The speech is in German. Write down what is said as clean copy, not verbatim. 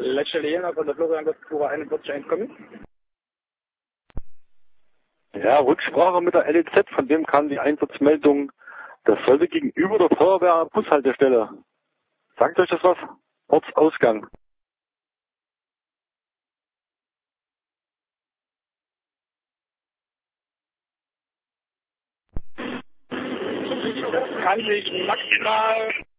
Lecce-Lena von der Florian-Gott-Tour 41 kommen. Ja, Rücksprache mit der LEZ, von dem kam die Einsatzmeldung, das sollte gegenüber der Feuerwehr-Bushaltestelle. Sagt euch das was? Ortsausgang. Kann sich maximal